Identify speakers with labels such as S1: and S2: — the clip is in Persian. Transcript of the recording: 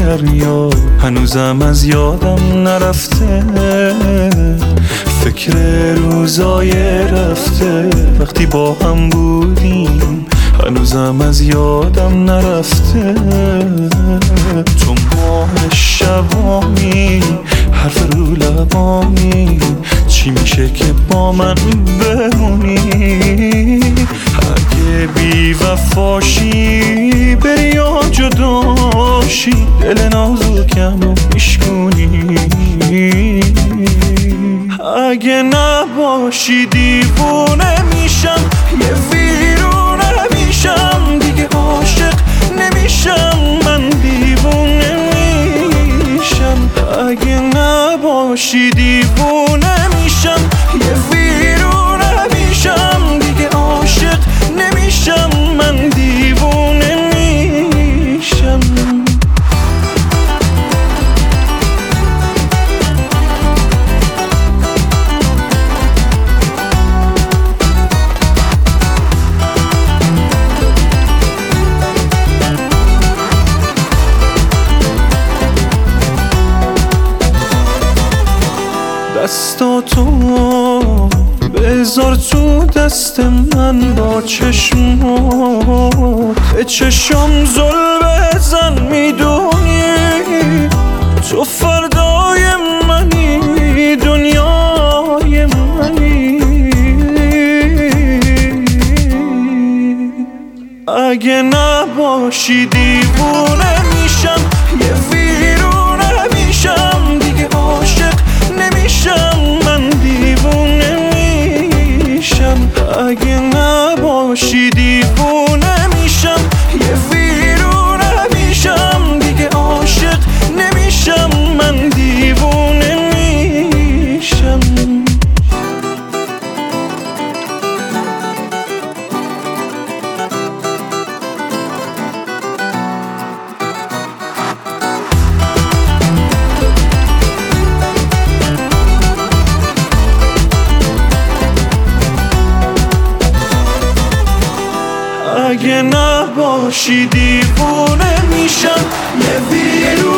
S1: دریا هنوزم از یادم نرفته، فکر روزای رفته وقتی با هم بودیم هنوزم از یادم نرفته. تو ماه شبامی حرف رو لبامی، چی میشه که با من بمونی؟ اگه بی وفاشی بری یا جداشی دل نازکم رو میشکنی. اگه نباشی دیوونه میشم، یه ویرونه میشم، دیگه عاشق نمیشم، من دیوونه میشم. اگه نباشی دیوونه میشم، یه ویرونه میشم، دیگه عاشق نمیشم، من دیوونه میشم. دستاتو بذار تو دست من، با چشمات به چشم زل بزن، میدونی تو فردای منی، دنیای منی. اگه نباشی دیوونه میشم، یه ویرونه میشم، دیگه عاشق نمیشم، من دیوونه میشم. اگه نباشی دیوونه میشم، یه ویرونه میشم، دیگه عاشق نمیشم، من دیوونه میشم. اگه نباشی دیوونه میشم، یه ویرونه